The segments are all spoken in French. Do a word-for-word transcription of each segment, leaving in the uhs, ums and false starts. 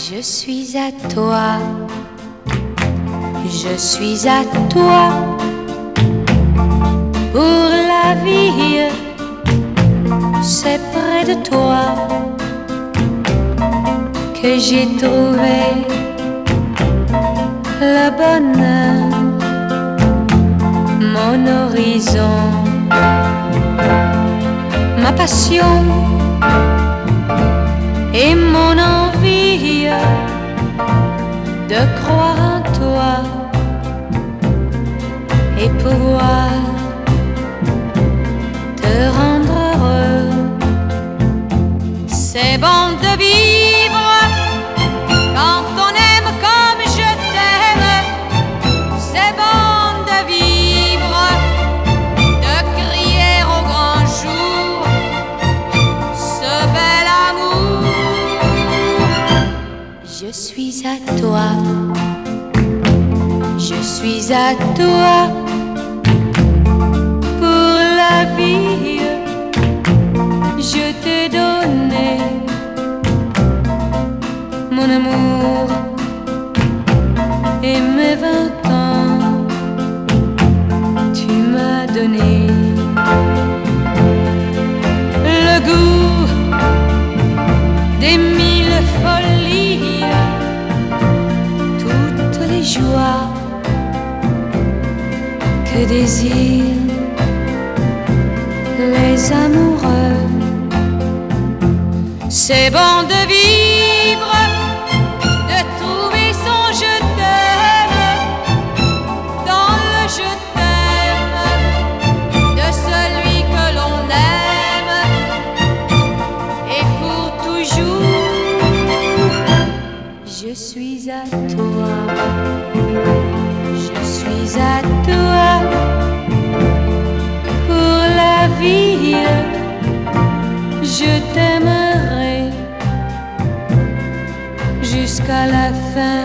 Je suis à toi, je suis à toi pour la vie, c'est près de toi que j'ai trouvé le bonheur, mon horizon, ma passion et mon envie de croire en toi et pouvoir te rendre heureux. C'est bon de vivre quand on aime comme je t'aime. C'est bon de vivre, de crier au grand jour ce bel amour. Je suis à toi, je suis à toi pour la vie. Je t'ai donné mon amour et mes vingt ans. Tu m'as donné le goût des mille folies, toutes les joies que désirent les amoureux. C'est bon de vivre, de trouver son je t'aime dans le je t'aime de celui que l'on aime et pour toujours. Je suis à toi, je suis à toi pour la vie. Je t'aimerai jusqu'à la fin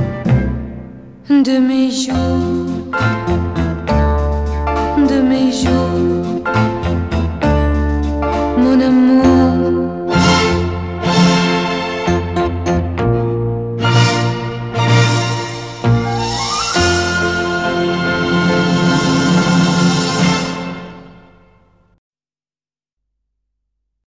de mes jours, de mes jours.